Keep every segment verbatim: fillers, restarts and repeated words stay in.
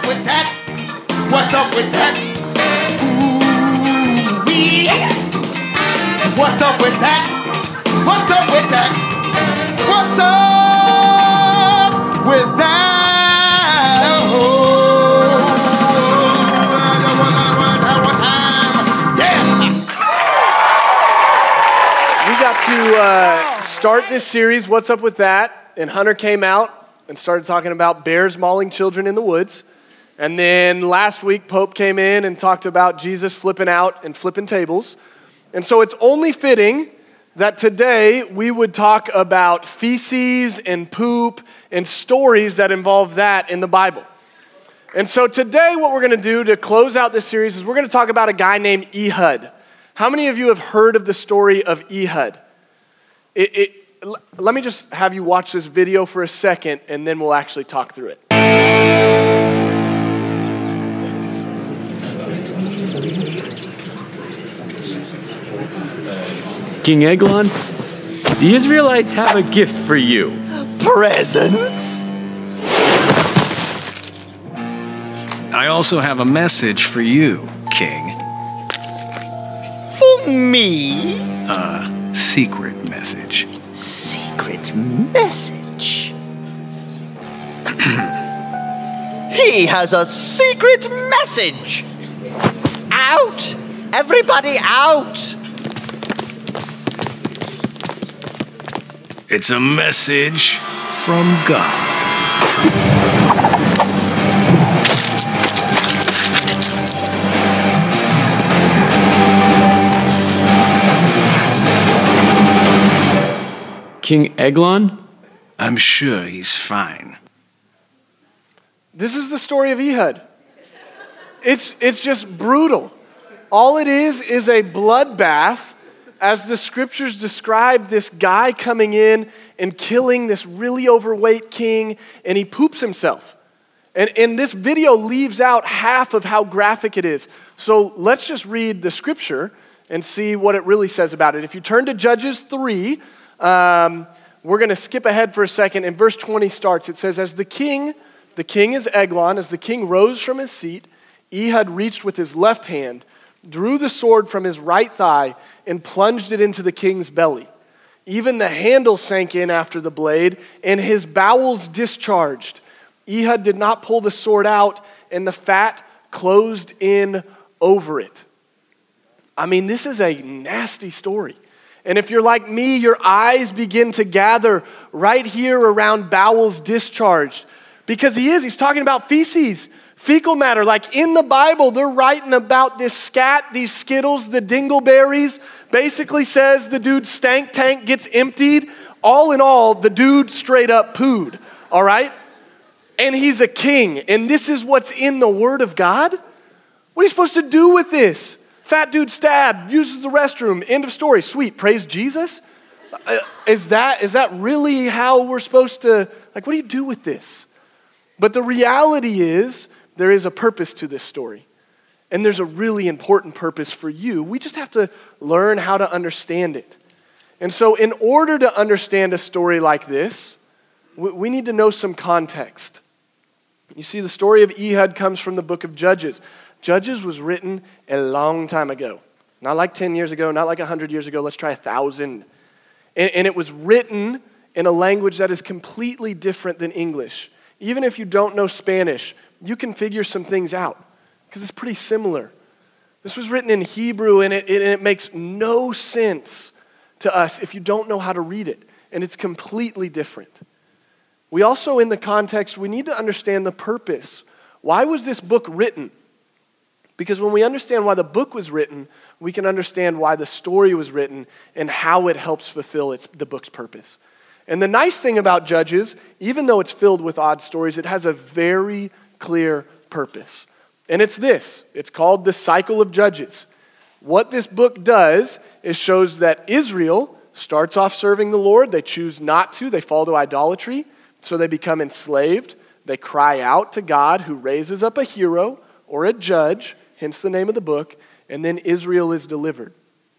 up with that? What's up with that? Ooh-wee. What's up with that? What's up with that? What's up with that? Oh, one time, one time. Yeah. We got to uh, start this series, What's Up With That? And Hunter came out and started talking about bears mauling children in the woods. And then last week, Pope came in and talked about Jesus flipping out and flipping tables. And so it's only fitting that today we would talk about feces and poop and stories that involve that in the Bible. And so today what we're going to do to close out this series is we're going to talk about a guy named Ehud. How many of you have heard of the story of Ehud? It, it, let me just have you watch this video for a second, and then we'll actually talk through it. King Eglon, the Israelites have a gift for you. Presents? I also have a message for you, King. For me? A secret message. Secret message? He has a secret message! Out! Everybody out! It's a message from God. King Eglon? I'm sure he's fine. This is the story of Ehud. It's, it's just brutal. All it is is a bloodbath as the scriptures describe this guy coming in and killing this really overweight king, and he poops himself. And, and this video leaves out half of how graphic it is. So let's just read the scripture and see what it really says about it. If you turn to Judges three, um, we're going to skip ahead for a second. And verse twenty starts. It says, as the king, the king is Eglon, as the king rose from his seat, Ehud reached with his left hand, drew the sword from his right thigh, and plunged it into the king's belly. Even the handle sank in after the blade, and his bowels discharged. Ehud did not pull the sword out, and the fat closed in over it. I mean, this is a nasty story. And if you're like me, your eyes begin to gather right here around bowels discharged. Because he is, he's talking about feces, fecal matter. Like in the Bible, they're writing about this scat, these Skittles, the dingleberries. Basically says the dude's stank tank gets emptied. All in all, the dude straight up pooed, all right? And he's a king, and this is what's in the Word of God? What are you supposed to do with this? Fat dude stabbed, uses the restroom, end of story. Sweet, praise Jesus? Uh, is that is that really how we're supposed to, like, what do you do with this? But the reality is, there is a purpose to this story. And there's a really important purpose for you. We just have to learn how to understand it. And so in order to understand a story like this, we need to know some context. You see, the story of Ehud comes from the book of Judges. Judges was written a long time ago. Not like ten years ago, not like one hundred years ago. Let's try one thousand. And, and it was written in a language that is completely different than English. Even if you don't know Spanish, you can figure some things out because it's pretty similar. This was written in Hebrew, and it, it, and it makes no sense to us if you don't know how to read it. And it's completely different. We also, in the context, we need to understand the purpose. Why was this book written? Because when we understand why the book was written, we can understand why the story was written and how it helps fulfill its, the book's purpose. And the nice thing about Judges, even though it's filled with odd stories, it has a very clear purpose. And it's this. It's called the cycle of Judges. What this book does is shows that Israel starts off serving the Lord. They choose not to. They fall to idolatry. So they become enslaved. They cry out to God, who raises up a hero or a judge, hence the name of the book, and then Israel is delivered.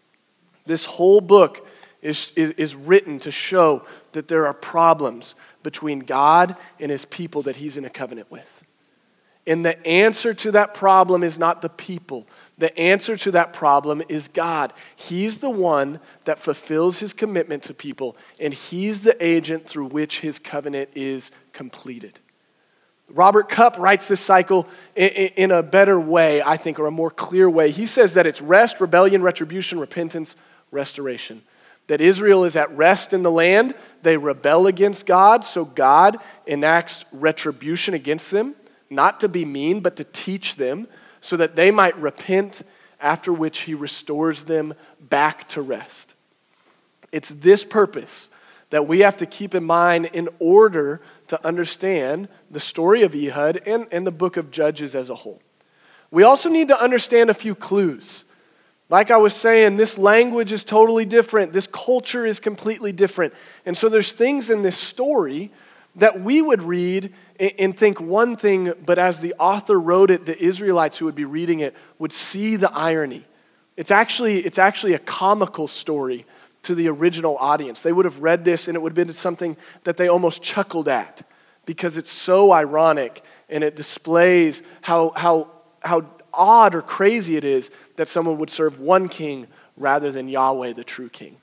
This whole book is, is, is written to show that there are problems between God and his people that he's in a covenant with. And the answer to that problem is not the people. The answer to that problem is God. He's the one that fulfills his commitment to people, and he's the agent through which his covenant is completed. Robert Cupp writes this cycle in a better way, I think, or a more clear way. He says that it's rest, rebellion, retribution, repentance, restoration. That Israel is at rest in the land. They rebel against God, so God enacts retribution against them, not to be mean, but to teach them so that they might repent, after which he restores them back to rest. It's this purpose that we have to keep in mind in order to understand the story of Ehud and, and the book of Judges as a whole. We also need to understand a few clues. Like I was saying, this language is totally different. This culture is completely different. And so there's things in this story that we would read and think one thing, but as the author wrote it, the Israelites who would be reading it would see the irony. It's actually, it's actually a comical story to the original audience. They would have read this and it would have been something that they almost chuckled at because it's so ironic and it displays how, how, how odd or crazy it is that someone would serve one king rather than Yahweh, the true king.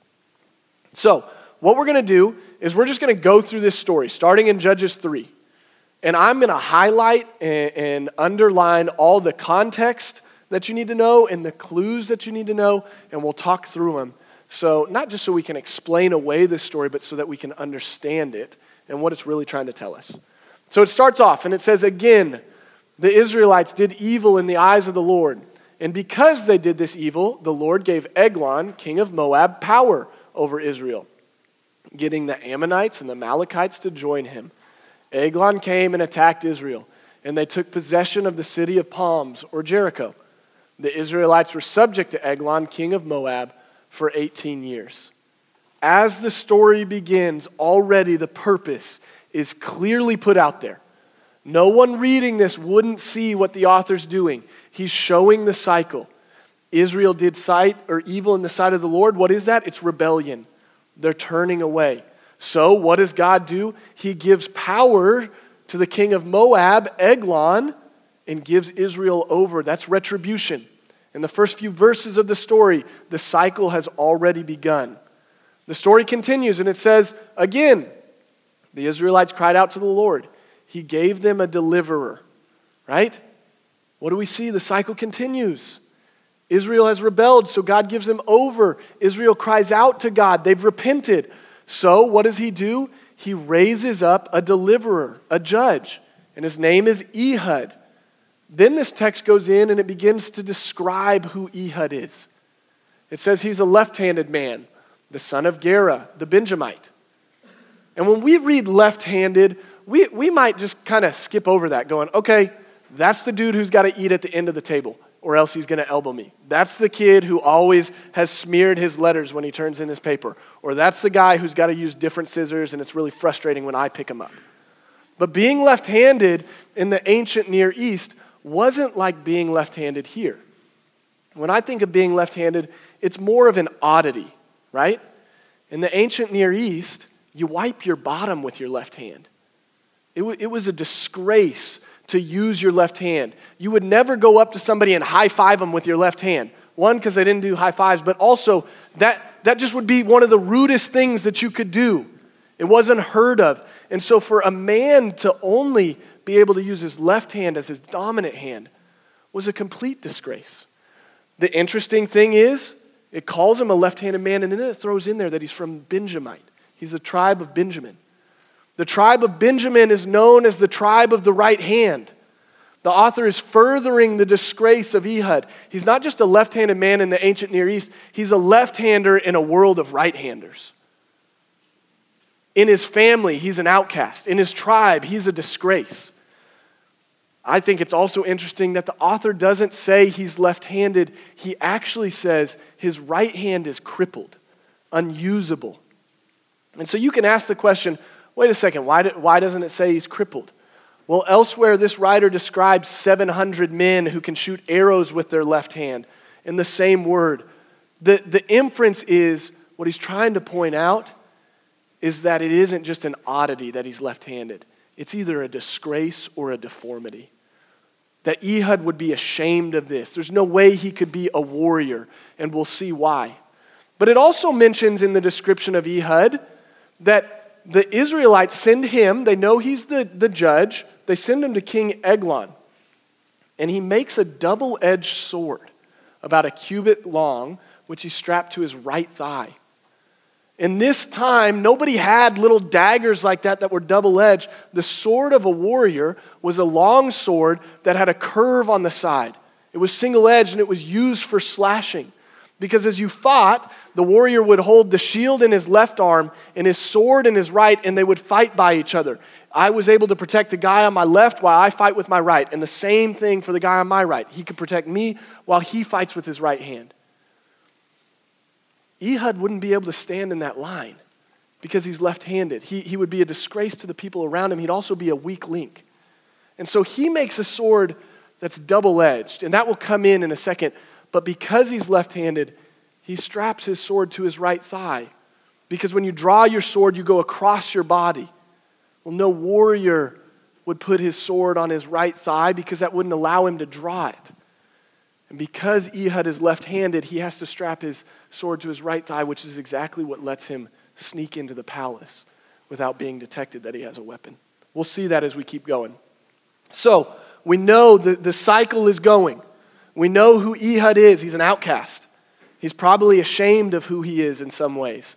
So, what we're going to do is we're just going to go through this story, starting in Judges three. And I'm going to highlight and, and underline all the context that you need to know and the clues that you need to know, and we'll talk through them. So not just so we can explain away this story, but so that we can understand it and what it's really trying to tell us. So it starts off, and it says, again, the Israelites did evil in the eyes of the Lord. And because they did this evil, the Lord gave Eglon, king of Moab, power over Israel, getting the Ammonites and the Amalekites to join him. Eglon came and attacked Israel, and they took possession of the city of palms, or Jericho. The Israelites were subject to Eglon, king of Moab, for eighteen years. As the story begins, already the purpose is clearly put out there. No one reading this wouldn't see what the author's doing. He's showing the cycle. Israel did sight or evil in the sight of the Lord. What is that? It's rebellion. They're turning away. So what does God do? He gives power to the king of Moab, Eglon, and gives Israel over. That's retribution. In the first few verses of the story, the cycle has already begun. The story continues and it says, again, the Israelites cried out to the Lord. He gave them a deliverer, right? What do we see? The cycle continues. Israel has rebelled, so God gives them over. Israel cries out to God. They've repented. So what does he do? He raises up a deliverer, a judge, and his name is Ehud. Then this text goes in and it begins to describe who Ehud is. It says he's a left-handed man, the son of Gera, the Benjamite. And when we read left-handed, we, we might just kind of skip over that going, okay, that's the dude who's got to eat at the end of the table or else he's going to elbow me. That's the kid who always has smeared his letters when he turns in his paper. Or that's the guy who's got to use different scissors and it's really frustrating when I pick them up. But being left-handed in the ancient Near East wasn't like being left-handed here. When I think of being left-handed, it's more of an oddity, right? In the ancient Near East, you wipe your bottom with your left hand. It, w- it was a disgrace to use your left hand. You would never go up to somebody and high-five them with your left hand. One, because they didn't do high-fives, but also that, that just would be one of the rudest things that you could do. It wasn't heard of. And so for a man to only be able to use his left hand as his dominant hand was a complete disgrace. The interesting thing is, it calls him a left-handed man, and then it throws in there that he's from Benjamite. He's a tribe of Benjamin. The tribe of Benjamin is known as the tribe of the right hand. The author is furthering the disgrace of Ehud. He's not just a left-handed man in the ancient Near East, he's a left-hander in a world of right-handers. In his family, he's an outcast. In his tribe, he's a disgrace. I think it's also interesting that the author doesn't say he's left-handed. He actually says his right hand is crippled, unusable. And so you can ask the question, wait a second, why, do, why doesn't it say he's crippled? Well, elsewhere, this writer describes seven hundred men who can shoot arrows with their left hand in the same word. The, the inference is, what he's trying to point out is that it isn't just an oddity that he's left-handed. It's either a disgrace or a deformity. that Ehud would be ashamed of this. There's no way he could be a warrior, and we'll see why. But it also mentions in the description of Ehud that the Israelites send him, they know he's the, the judge, they send him to King Eglon. And he makes a double-edged sword about a cubit long, which he strapped to his right thigh. In this time, nobody had little daggers like that that were double-edged. The sword of a warrior was a long sword that had a curve on the side. It was single-edged and it was used for slashing. Because as you fought, the warrior would hold the shield in his left arm and his sword in his right, and they would fight by each other. I was able to protect the guy on my left while I fight with my right. And the same thing for the guy on my right. He could protect me while he fights with his right hand. Ehud wouldn't be able to stand in that line because he's left-handed. He, he would be a disgrace to the people around him. He'd also be a weak link. And so he makes a sword that's double-edged, and that will come in in a second. But because he's left-handed, he straps his sword to his right thigh. Because when you draw your sword, you go across your body. Well, no warrior would put his sword on his right thigh because that wouldn't allow him to draw it. And because Ehud is left-handed, he has to strap his sword to his right thigh, which is exactly what lets him sneak into the palace without being detected that he has a weapon. We'll see that as we keep going. So, we know the, the cycle is going. We know who Ehud is. He's an outcast. He's probably ashamed of who he is in some ways.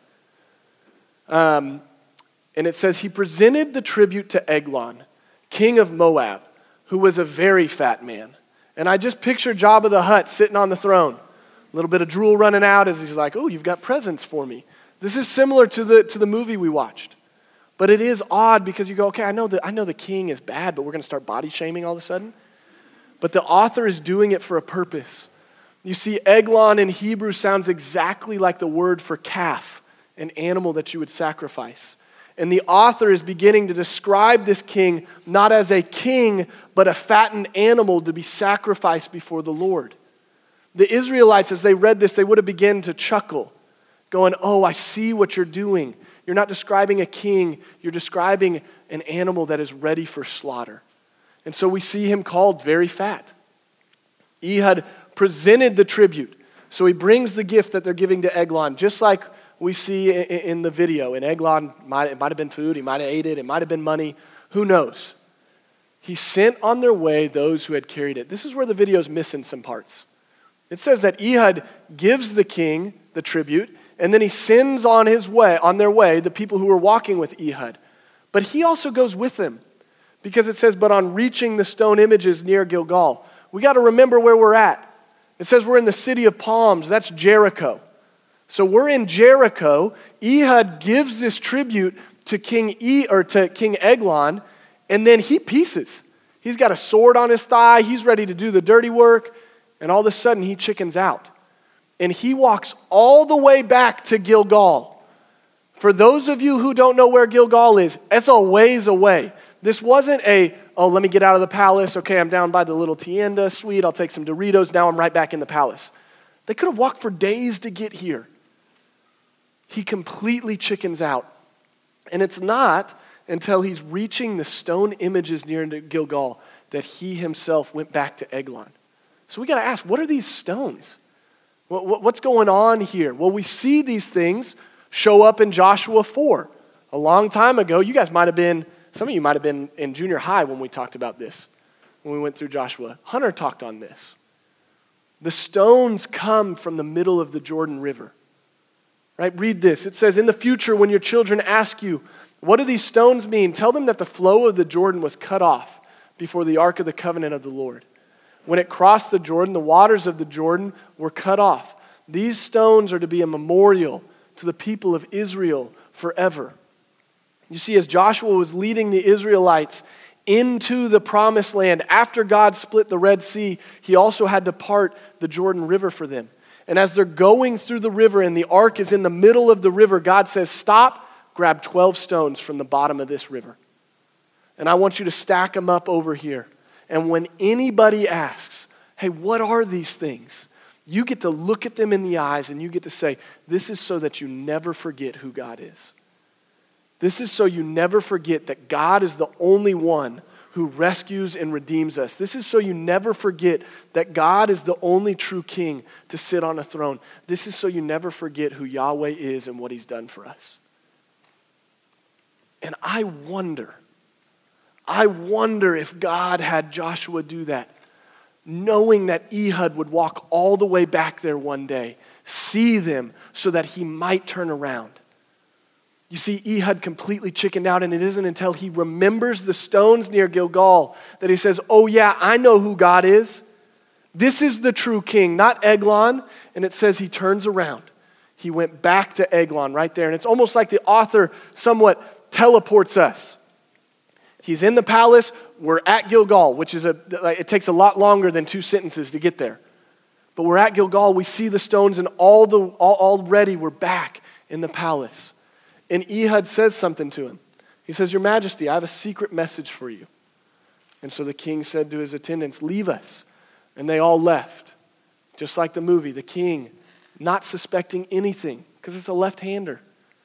Um, and it says, he presented the tribute to Eglon, king of Moab, who was a very fat man. And I just picture Jabba the Hutt sitting on the throne. A little bit of drool running out as he's like, oh, you've got presents for me. This is similar to the, to the movie we watched. But it is odd because you go, okay, I know, the, I know the king is bad, but we're going to start body shaming all of a sudden. But the author is doing it for a purpose. You see, Eglon in Hebrew sounds exactly like the word for calf, an animal that you would sacrifice. And the author is beginning to describe this king not as a king, but a fattened animal to be sacrificed before the Lord. The Israelites, as they read this, they would have begun to chuckle, going, oh, I see what you're doing. You're not describing a king, you're describing an animal that is ready for slaughter. And so we see him called very fat. Ehud presented the tribute. So he brings the gift that they're giving to Eglon, just like we see in the video. And Eglon, might, it might have been food, he might have ate it, it might have been money, who knows? He sent on their way those who had carried it. This is where the video's missing some parts. It says that Ehud gives the king the tribute, and then he sends on his way, on their way, the people who were walking with Ehud. But he also goes with them, because it says, but on reaching the stone images near Gilgal. We got to remember where we're at. It says we're in the city of palms. That's Jericho. So we're in Jericho. Ehud gives this tribute to King E or to King Eglon, and then he pieces. He's got a sword on his thigh. He's ready to do the dirty work, and all of a sudden he chickens out. And he walks all the way back to Gilgal. For those of you who don't know where Gilgal is, it's a ways away. This wasn't a, oh, let me get out of the palace. Okay, I'm down by the little tienda. Sweet, I'll take some Doritos. Now I'm right back in the palace. They could have walked for days to get here. He completely chickens out. And it's not until he's reaching the stone images near Gilgal that he himself went back to Eglon. So we got to ask, what are these stones? What's going on here? Well, we see these things show up in Joshua four. A long time ago, you guys might have been, some of you might have been in junior high when we talked about this, when we went through Joshua. Hunter talked on this. The stones come from the middle of the Jordan River. Right? Read this. It says, in the future, when your children ask you, what do these stones mean? Tell them that the flow of the Jordan was cut off before the ark of the covenant of the Lord. When it crossed the Jordan, the waters of the Jordan were cut off. These stones are to be a memorial to the people of Israel forever. You see, as Joshua was leading the Israelites into the promised land, after God split the Red Sea, he also had to part the Jordan River for them. And as they're going through the river and the ark is in the middle of the river, God says, stop, grab twelve stones from the bottom of this river. And I want you to stack them up over here. And when anybody asks, hey, what are these things? You get to look at them in the eyes and you get to say, this is so that you never forget who God is. This is so you never forget that God is the only one who rescues and redeems us. This is so you never forget that God is the only true king to sit on a throne. This is so you never forget who Yahweh is and what he's done for us. And I wonder, I wonder if God had Joshua do that, knowing that Ehud would walk all the way back there one day, see them so that he might turn around. You see, Ehud completely chickened out, and it isn't until he remembers the stones near Gilgal that he says, oh yeah, I know who God is. This is the true king, not Eglon. And it says he turns around. He went back to Eglon right there. And it's almost like the author somewhat teleports us. He's in the palace, we're at Gilgal, which is a, it takes a lot longer than two sentences to get there. But we're at Gilgal, we see the stones, and all the all, already we're back in the palace. And Ehud says something to him. He says, Your Majesty, I have a secret message for you. And so the king said to his attendants, leave us. And they all left. Just like the movie, the king not suspecting anything because it's a left-hander.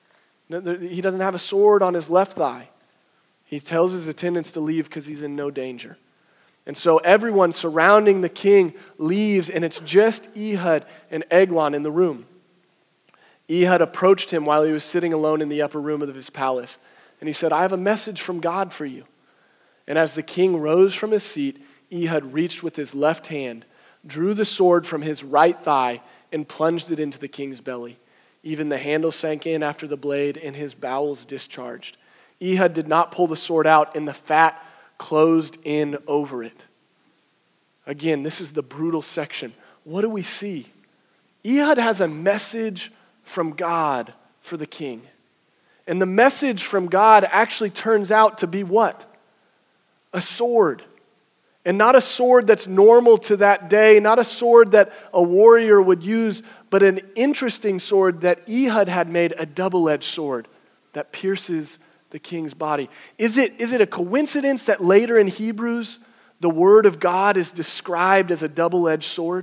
He doesn't have a sword on his left thigh. He tells his attendants to leave because he's in no danger. And so everyone surrounding the king leaves, and it's just Ehud and Eglon in the room. Ehud approached him while he was sitting alone in the upper room of his palace. And he said, I have a message from God for you. And as the king rose from his seat, Ehud reached with his left hand, drew the sword from his right thigh, and plunged it into the king's belly. Even the handle sank in after the blade, and his bowels discharged. Ehud did not pull the sword out, and the fat closed in over it. Again, this is the brutal section. What do we see? Ehud has a message from God for the king. And the message from God actually turns out to be what? A sword. And not a sword that's normal to that day, not a sword that a warrior would use, but an interesting sword that Ehud had made, a double-edged sword that pierces the king's body. Is it, is it a coincidence that later in Hebrews, the word of God is described as a double-edged sword?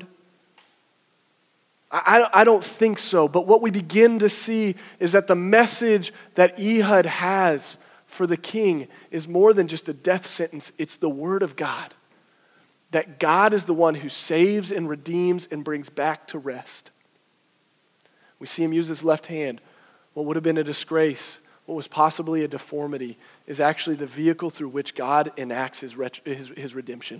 I, I don't think so, but what we begin to see is that the message that Ehud has for the king is more than just a death sentence. It's the word of God. That God is the one who saves and redeems and brings back to rest. We see him use his left hand. What would have been a disgrace, what was possibly a deformity, is actually the vehicle through which God enacts his, his, his redemption.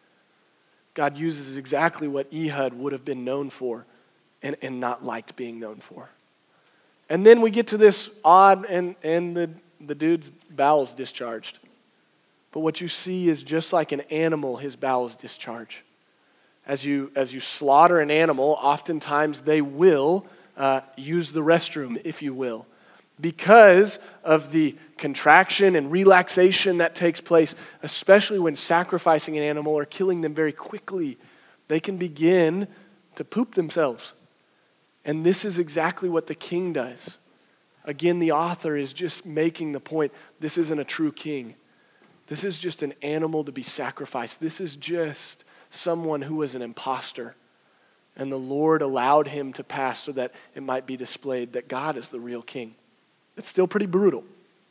God uses exactly what Ehud would have been known for and, and not liked being known for. And then we get to this odd, and, and the, the dude's bowels discharged. But what you see is just like an animal, his bowels discharge. As you, as you slaughter an animal, oftentimes they will uh, use the restroom, if you will, because of the contraction and relaxation that takes place, especially when sacrificing an animal or killing them very quickly. They can begin to poop themselves. And this is exactly what the king does. Again, the author is just making the point, this isn't a true king. This is just an animal to be sacrificed. This is just someone who was an imposter. And the Lord allowed him to pass so that it might be displayed that God is the real king. It's still pretty brutal.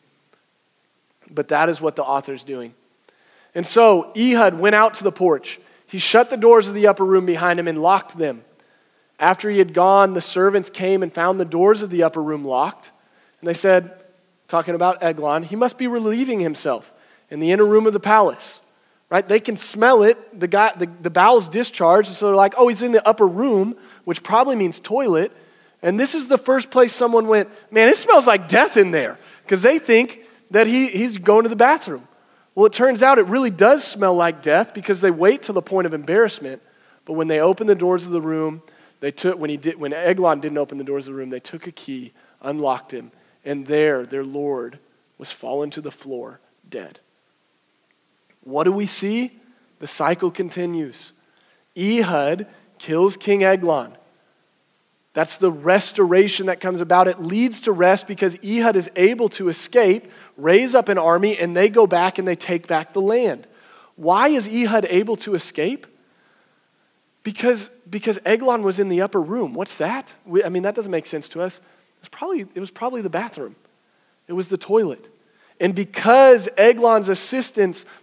But that is what the author's doing. And so Ehud went out to the porch. He shut the doors of the upper room behind him and locked them. After he had gone, the servants came and found the doors of the upper room locked. And they said, talking about Eglon, he must be relieving himself in the inner room of the palace, right? They can smell it. The guy, the, the bowels discharged, so they're like, oh, he's in the upper room, which probably means toilet. And this is the first place someone went, man, it smells like death in there, because they think that he, he's going to the bathroom. Well, it turns out it really does smell like death because they wait till the point of embarrassment. But when they open the doors of the room, they took when he did when Eglon didn't open the doors of the room, they took a key, unlocked him, and there their Lord was fallen to the floor, dead. What do we see? The cycle continues. Ehud kills King Eglon. That's the restoration that comes about. It leads to rest because Ehud is able to escape, raise up an army, and they go back and they take back the land. Why is Ehud able to escape? Because, because Eglon was in the upper room. What's that? We, I mean, that doesn't make sense to us. It was probably, it was probably the bathroom. It was the toilet. And because Eglon's assistants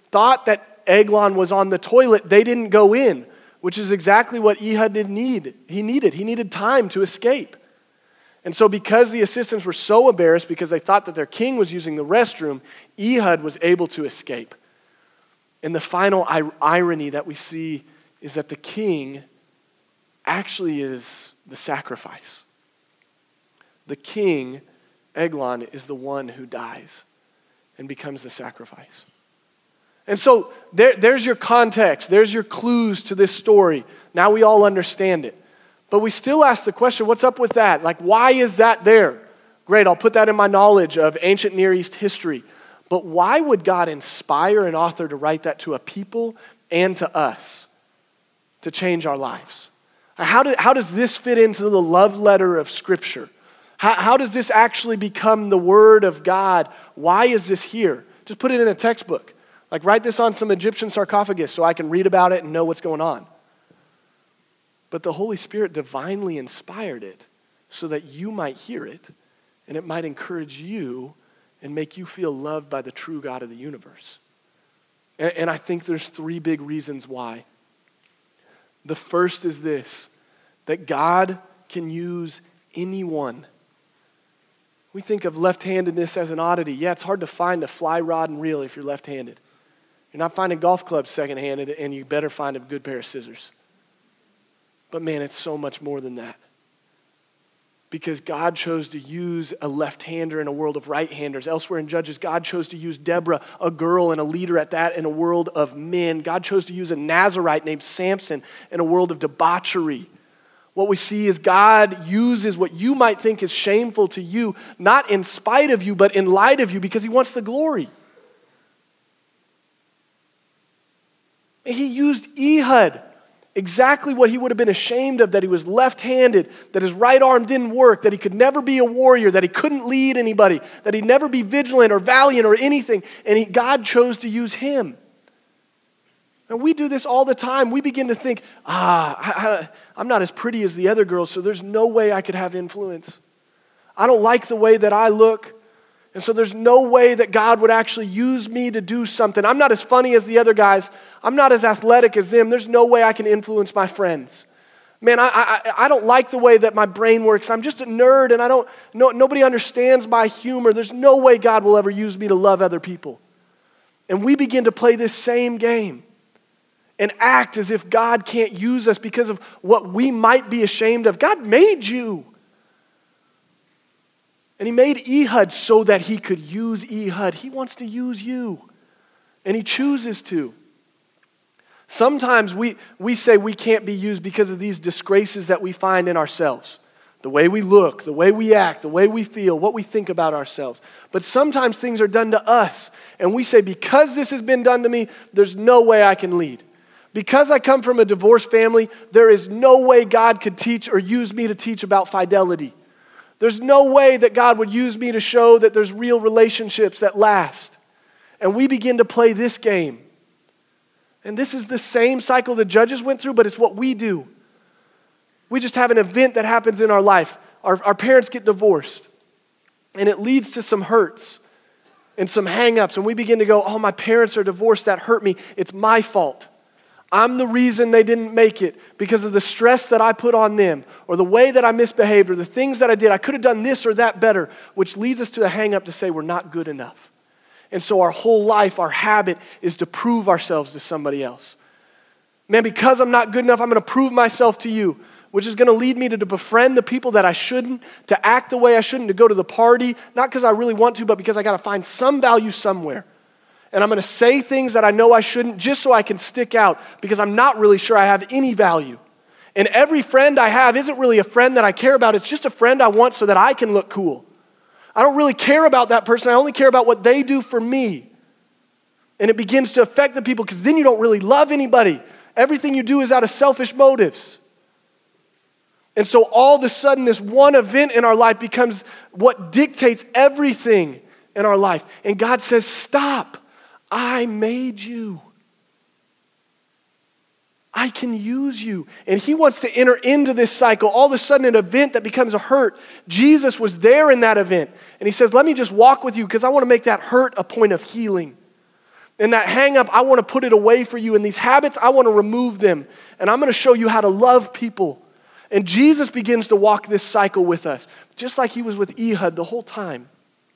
thought that Eglon was on the toilet, they didn't go in, which is exactly what Ehud did need. He needed. He needed time to escape. And so because the assistants were so embarrassed because they thought that their king was using the restroom, Ehud was able to escape. And the final ir- irony that we see is that the king actually is the sacrifice. The king, Eglon, is the one who dies and becomes the sacrifice. And so there, there's your context. There's your clues to this story. Now we all understand it. But we still ask the question, what's up with that? Like, why is that there? Great, I'll put that in my knowledge of ancient Near East history. But why would God inspire an author to write that to a people and to us to change our lives? How, do, how does this fit into the love letter of Scripture? How, how does this actually become the Word of God? Why is this here? Just put it in a textbook. Like, write this on some Egyptian sarcophagus so I can read about it and know what's going on. But the Holy Spirit divinely inspired it so that you might hear it and it might encourage you and make you feel loved by the true God of the universe. And, and I think there's three big reasons why. The first is this, that God can use anyone. We think of left-handedness as an oddity. Yeah, it's hard to find a fly rod and reel if you're left-handed. You're not finding golf clubs second-handed, and you better find a good pair of scissors. But man, it's so much more than that. Because God chose to use a left-hander in a world of right-handers. Elsewhere in Judges, God chose to use Deborah, a girl and a leader at that, in a world of men. God chose to use a Nazarite named Samson in a world of debauchery. What we see is God uses what you might think is shameful to you, not in spite of you, but in light of you, because he wants the glory. He used Ehud, exactly what he would have been ashamed of, that he was left-handed, that his right arm didn't work, that he could never be a warrior, that he couldn't lead anybody, that he'd never be vigilant or valiant or anything, and he, God chose to use him. And we do this all the time. We begin to think, ah, I, I, I'm not as pretty as the other girls, so there's no way I could have influence. I don't like the way that I look, and so there's no way that God would actually use me to do something. I'm not as funny as the other guys. I'm not as athletic as them. There's no way I can influence my friends. Man, I, I, I don't like the way that my brain works. I'm just a nerd, and I don't. No, nobody understands my humor. There's no way God will ever use me to love other people. And we begin to play this same game and act as if God can't use us because of what we might be ashamed of. God made you. And he made Ehud so that he could use Ehud. He wants to use you. And he chooses to. Sometimes we, we say we can't be used because of these disgraces that we find in ourselves. The way we look, the way we act, the way we feel, what we think about ourselves. But sometimes things are done to us. And we say, because this has been done to me, there's no way I can lead. Because I come from a divorced family, there is no way God could teach or use me to teach about fidelity. There's no way that God would use me to show that there's real relationships that last. And we begin to play this game. And this is the same cycle the Judges went through, but it's what we do. We just have an event that happens in our life. Our, our parents get divorced. And it leads to some hurts and some hang-ups. And we begin to go, oh, my parents are divorced. That hurt me. It's my fault. I'm the reason they didn't make it because of the stress that I put on them or the way that I misbehaved or the things that I did. I could have done this or that better, which leads us to a hang up to say we're not good enough. And so our whole life, our habit is to prove ourselves to somebody else. Man, because I'm not good enough, I'm going to prove myself to you, which is going to lead me to, to befriend the people that I shouldn't, to act the way I shouldn't, to go to the party, not because I really want to, but because I got to find some value somewhere. And I'm going to say things that I know I shouldn't just so I can stick out because I'm not really sure I have any value. And every friend I have isn't really a friend that I care about. It's just a friend I want so that I can look cool. I don't really care about that person. I only care about what they do for me. And it begins to affect the people because then you don't really love anybody. Everything you do is out of selfish motives. And so all of a sudden this one event in our life becomes what dictates everything in our life. And God says, stop. I made you. I can use you. And he wants to enter into this cycle. All of a sudden, an event that becomes a hurt. Jesus was there in that event. And he says, let me just walk with you because I want to make that hurt a point of healing. And that hang up, I want to put it away for you. And these habits, I want to remove them. And I'm going to show you how to love people. And Jesus begins to walk this cycle with us, just like he was with Ehud the whole time.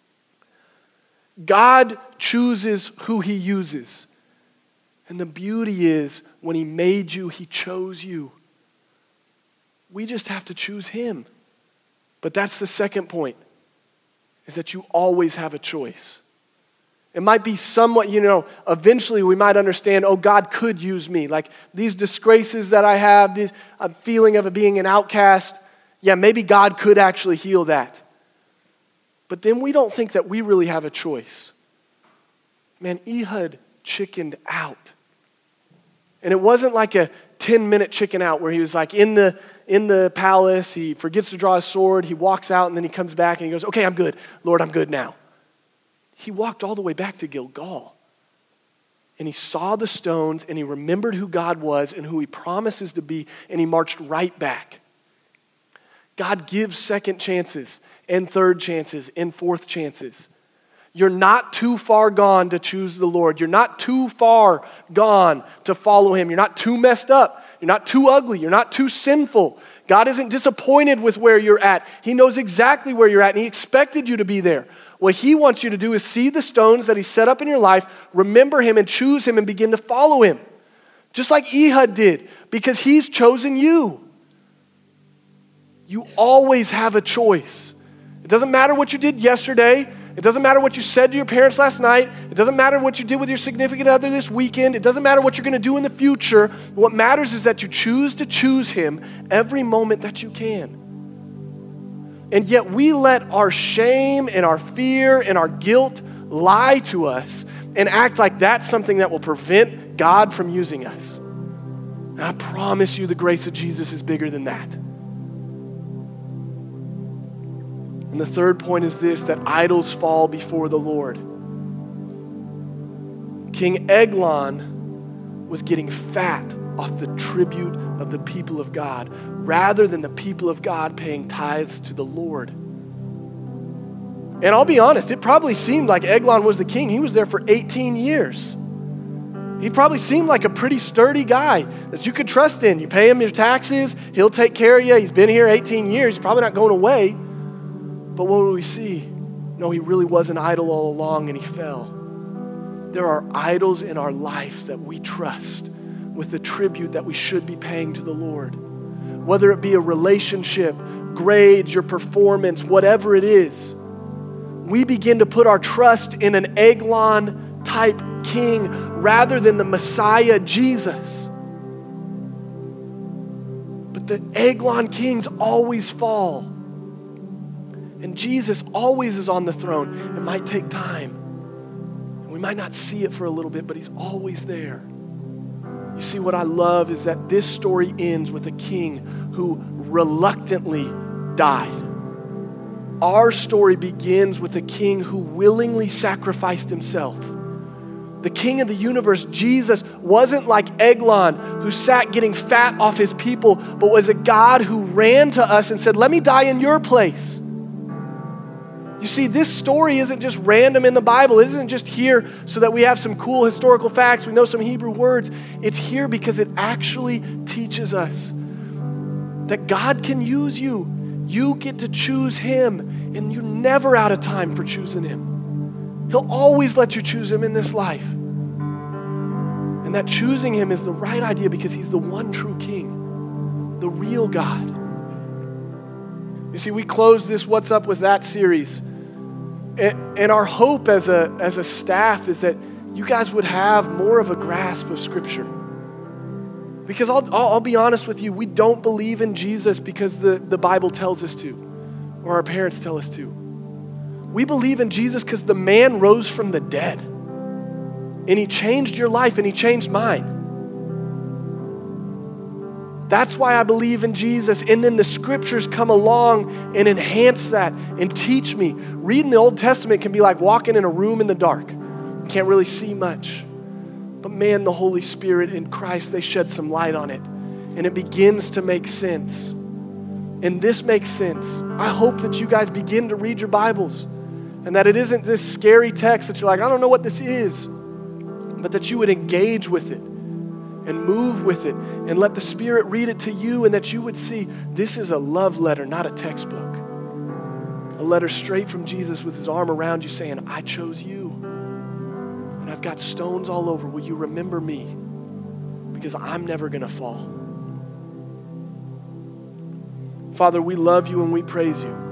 God chooses who he uses. And the beauty is, when he made you, he chose you. We just have to choose him. But that's the second point, is that you always have a choice. It might be somewhat, you know, eventually we might understand, oh, God could use me. Like these disgraces that I have, this uh, feeling of being an outcast, yeah, maybe God could actually heal that. But then we don't think that we really have a choice. Man, Ehud chickened out. And it wasn't like a ten-minute chicken out where he was like in the in the palace, he forgets to draw his sword, he walks out, and then he comes back and he goes, okay, I'm good. Lord, I'm good now. He walked all the way back to Gilgal. And he saw the stones, and he remembered who God was and who he promises to be, and he marched right back. God gives second chances and third chances and fourth chances. You're not too far gone to choose the Lord. You're not too far gone to follow him. You're not too messed up. You're not too ugly. You're not too sinful. God isn't disappointed with where you're at. He knows exactly where you're at, and he expected you to be there. What he wants you to do is see the stones that he set up in your life, remember him and choose him and begin to follow him. Just like Ehud did, because he's chosen you. You always have a choice. It doesn't matter what you did yesterday. It doesn't matter what you said to your parents last night. It doesn't matter what you did with your significant other this weekend. It doesn't matter what you're going to do in the future. What matters is that you choose to choose him every moment that you can. And yet we let our shame and our fear and our guilt lie to us and act like that's something that will prevent God from using us. And I promise you the grace of Jesus is bigger than that. And the third point is this, that idols fall before the Lord. King Eglon was getting fat off the tribute of the people of God, rather than the people of God paying tithes to the Lord. And I'll be honest, it probably seemed like Eglon was the king. He was there for eighteen years. He probably seemed like a pretty sturdy guy that you could trust in. You pay him your taxes, he'll take care of you. He's been here eighteen years, he's probably not going away. But what do we see? No, he really was an idol all along, and he fell. There are idols in our lives that we trust with the tribute that we should be paying to the Lord. Whether it be a relationship, grades, your performance, whatever it is, we begin to put our trust in an Eglon-type king rather than the Messiah, Jesus. But the Eglon kings always fall. And Jesus always is on the throne. It might take time. And we might not see it for a little bit, but he's always there. You see, what I love is that this story ends with a king who reluctantly died. Our story begins with a king who willingly sacrificed himself. The king of the universe, Jesus, wasn't like Eglon, who sat getting fat off his people, but was a God who ran to us and said, let me die in your place. You see, this story isn't just random in the Bible. It isn't just here so that we have some cool historical facts, we know some Hebrew words. It's here because it actually teaches us that God can use you. You get to choose him, and you're never out of time for choosing him. He'll always let you choose him in this life. And that choosing him is the right idea because he's the one true king, the real God. You see, we close this What's Up With That series. And our hope as a, as a staff is that you guys would have more of a grasp of Scripture. Because I'll, I'll, I'll be honest with you, we don't believe in Jesus because the, the Bible tells us to, or our parents tell us to. We believe in Jesus because the man rose from the dead. And he changed your life and he changed mine. That's why I believe in Jesus. And then the scriptures come along and enhance that and teach me. Reading the Old Testament can be like walking in a room in the dark. You can't really see much. But man, the Holy Spirit and Christ, they shed some light on it. And it begins to make sense. And this makes sense. I hope that you guys begin to read your Bibles. And that it isn't this scary text that you're like, I don't know what this is. but that you would engage with it and move with it and let the Spirit read it to you, and that you would see this is a love letter, not a textbook. A letter straight from Jesus with his arm around you saying, I chose you. And I've got stones all over. Will you remember me? Because I'm never going to fall. Father, we love you and we praise you.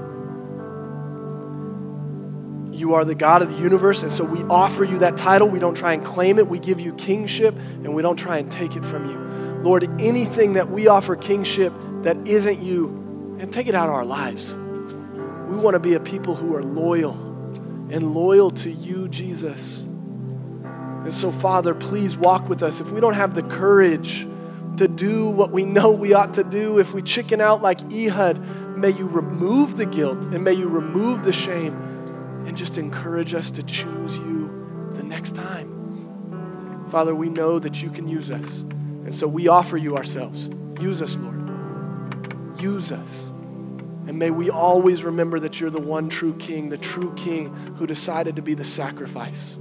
You are the God of the universe, and so we offer you that title. We don't try and claim it. We give you kingship, and we don't try and take it from you. Lord, anything that we offer kingship that isn't you, and take it out of our lives. We want to be a people who are loyal and loyal to you, Jesus. And so, Father, please walk with us. If we don't have the courage to do what we know we ought to do, if we chicken out like Ehud, may you remove the guilt and may you remove the shame and just encourage us to choose you the next time. Father, we know that you can use us. And so we offer you ourselves. Use us, Lord. Use us. And may we always remember that you're the one true King, the true King who decided to be the sacrifice.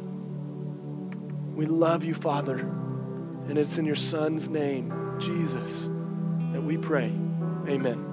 We love you, Father. And it's in your Son's name, Jesus, that we pray. Amen.